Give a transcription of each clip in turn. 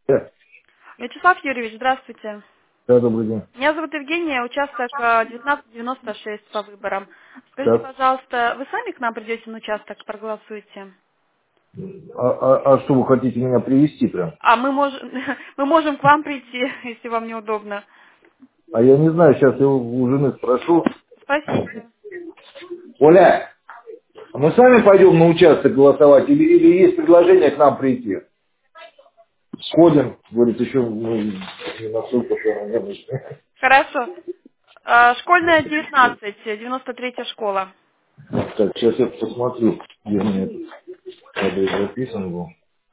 Да, Вячеслав Юрьевич, здравствуйте. да, добрый день. Меня зовут Евгения, участок 1996 по выборам. Скажите, Так, пожалуйста, вы сами к нам придете на участок, проголосуете? а что вы хотите меня привести прям? А мы можем, мы можем к вам прийти, если вам неудобно. А я не знаю, сейчас я у жены спрошу. Спросите. Оля, а мы сами пойдем на участок голосовать или есть предложение к нам прийти? Сходим, говорит, еще не настолько, что наверное. Хорошо. Школьная 19, 93-я школа. Так, сейчас я посмотрю, где у меня этот адрес записан был.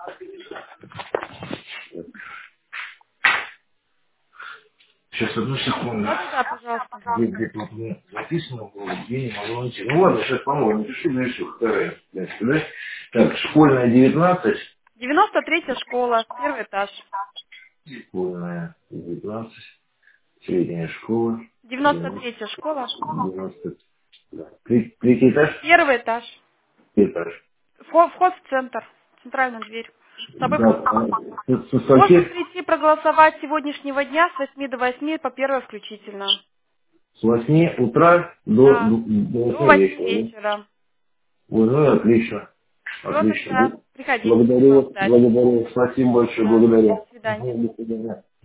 Сейчас, одну секунду. Да-да-да, пожалуйста. Где тут мне записано было, где не могу найти. Ну ладно, сейчас помогу, напишу, напишу. Вторая, да? Так, школьная 19. 93-я школа, первый этаж. Школьная 19, средняя школа, 93-я школа, 90, да. Третий этаж, первый этаж. этаж. Вход в центр, центральную дверь. С собой Да, паспорт. Можно соседь прийти проголосовать сегодняшнего дня с 8 до 8 по 1 включительно. с 8 утра Да. до До 8 8 вечера. Да? вечера. Ой, ну и отлично. Все, Отлично. тогда приходите, будем Благодарю вас вас, ждать. благодарю. Спасибо большое, Да. благодарю. До свидания. До свидания.